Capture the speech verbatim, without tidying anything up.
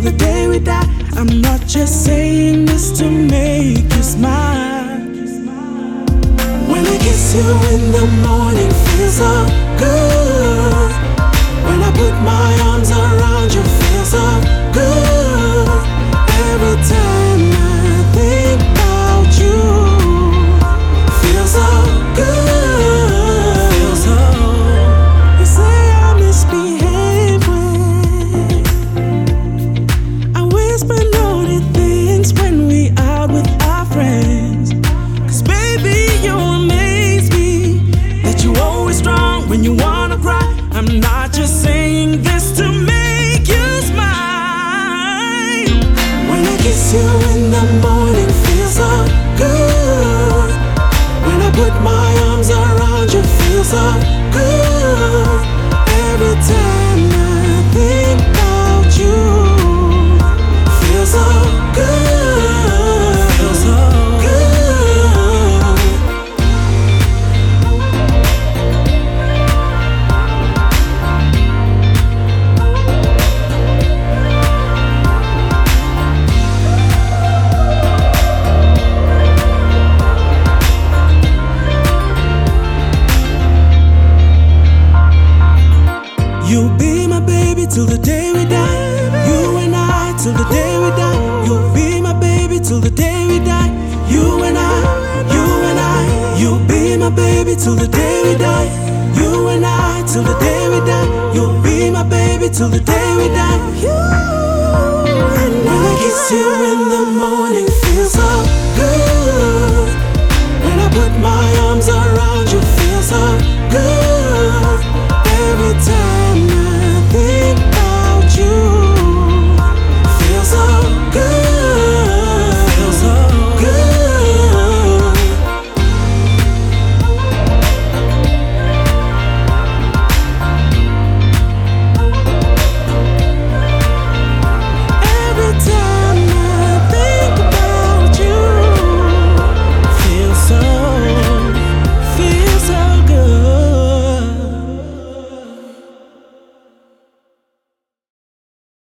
the day we die. I'm not just saying this to make you smile. When I kiss you in the morning, feels so good. When I put my arms around you, feels so good. Every time I think about you, feels so good. Feels so. You say I misbehave when I whisper naughty things when we out with our friends. 'Cause baby, you amaze me that you always strong when you wanna cry. I'm not just saying this to make you smile. When I kiss you in the morning, feels so good. When I put my arms around you, feels so good. Every time I think about you, feels so good. Feels so good. You'll be my baby till the day we die. You and I till the day we die. You'll be my baby till the day we die. You and I, you and I. You'll be my baby till the day we die. You and I till the day we die. You'll be my baby till the day we die. You and I. When I kiss you in the morning, feels so good. When I put my arms